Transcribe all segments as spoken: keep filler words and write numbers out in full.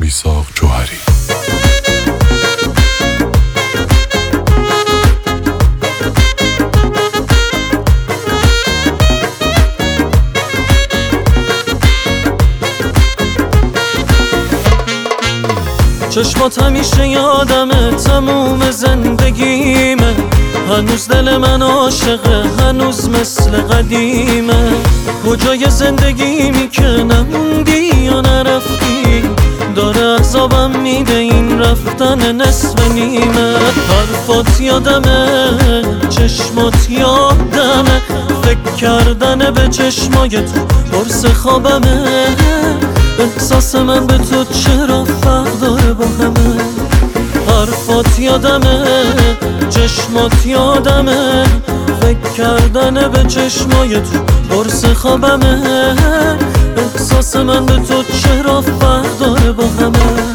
میثاق جوهری. چشمات همیشه یادمه، تموم زندگیمه. هنوز دل من عاشقه، هنوز مثل قدیمه. کجای زندگیمی که نموندی یا نرفتی؟ داره عذابم میده این رفتن نصف نیمه. حرفات یادمه، چشمات یادمه، فکر کردن به چشمای تو قرص خوابمه. احساس من به تو چرا فرق داره با همه؟ حرفات یادمه، چشمات یادمه، فکر کردن به چشمای تو قرص خوابمه. احساس من به تو چرا فرق داره با همه؟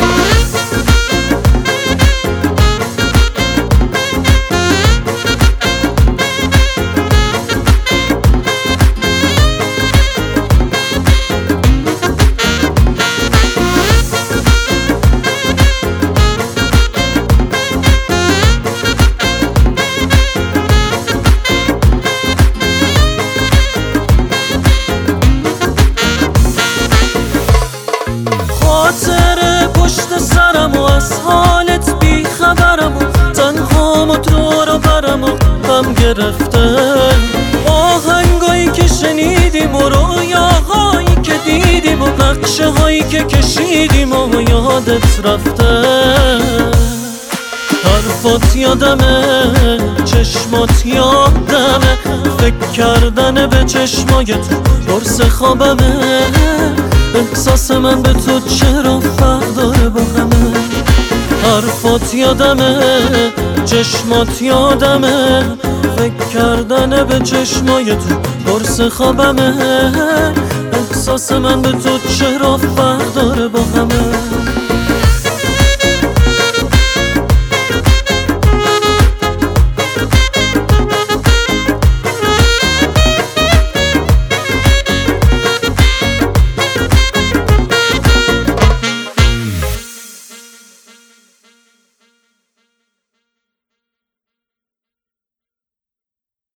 خاطر پشت سرم و از حالت بی خبرم و تنهام و دور و برم و غم گرفته. آهنگایی که شنیدیم و رویاهایی که دیدیم و نقشه هایی که کشیدیم و یادت رفته. حرفات یادمه، چشمات یادمه، فکر کردن به چشمای تو قرص خوابمه. احساس من به تو چرا فرق داره با همه؟ حرفات یادمه، چشمات یادمه، فکر کردن به چشمای تو قرص خوابمه. احساس من به تو چرا فرق داره با همه؟